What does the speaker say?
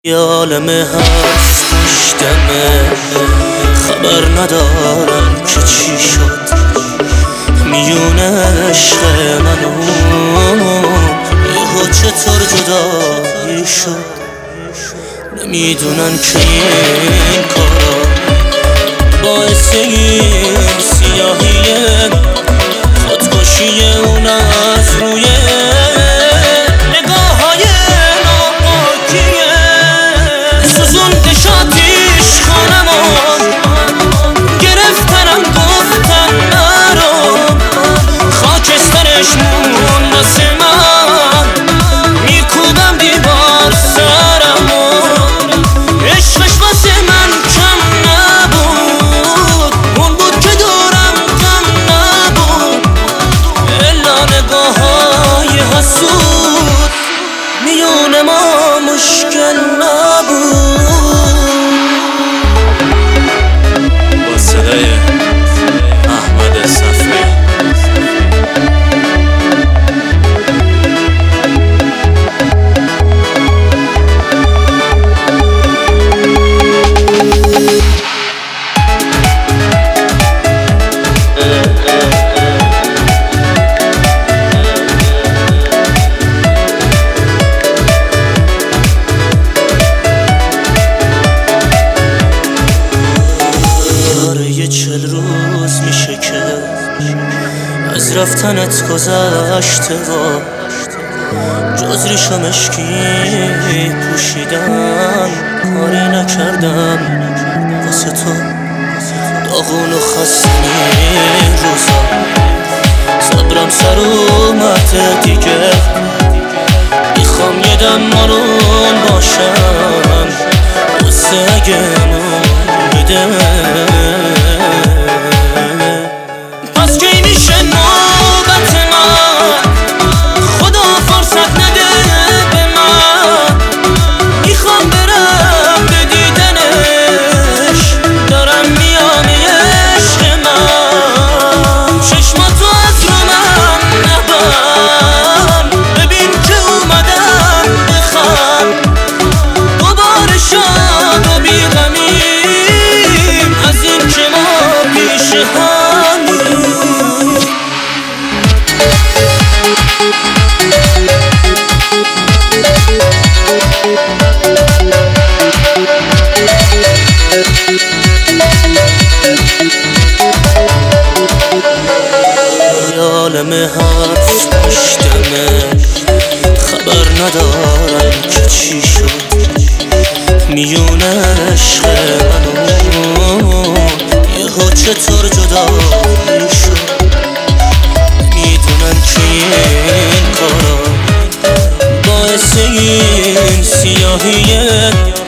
یه عالم حرف پشتمه، خبر ندارم که چی شد میون عشق منو یهو چطور جدایی شد. نمیدونن که این کارا باعث این سیاهیه، خودکشی اون از روی نگاه‌های ناپاکیه. سوزوندش آتیش خانمو، گرفتنم گفتن نرو، خاکسترش مون واسه من، میکوبم دیوار سرمو. عشقش واسه من کم نبود، اون بود که دورم کم نبود، الا نگاه‌های حسود میون ما مشکل نبود. با صدای احمد صفری. یه 40 روز میشه که از رفتنت گذشته و جز ریش و مشکی پوشیدن کاری نکردم واسه تو. داغون و خستنی روزا، صبرم سر اومده دیگه، میخوام یه دم آروم باشم واسه اگه میده. پس کی میشه نوبت من؟ خدا فرصت نده به من، میخوام برم به دیدنش، دارم میام عشق من. چشماتو از رو من نبر، ببین که اومدم بخوام دوباره شاد و بیغمیم از این که ما پیش همیم. یه عالم حرف پشتمه، خبر ندارم که چی شد میون عشق منو یهو چطور جدایی شد. میدونن که این کارا باعث این سیاهیه،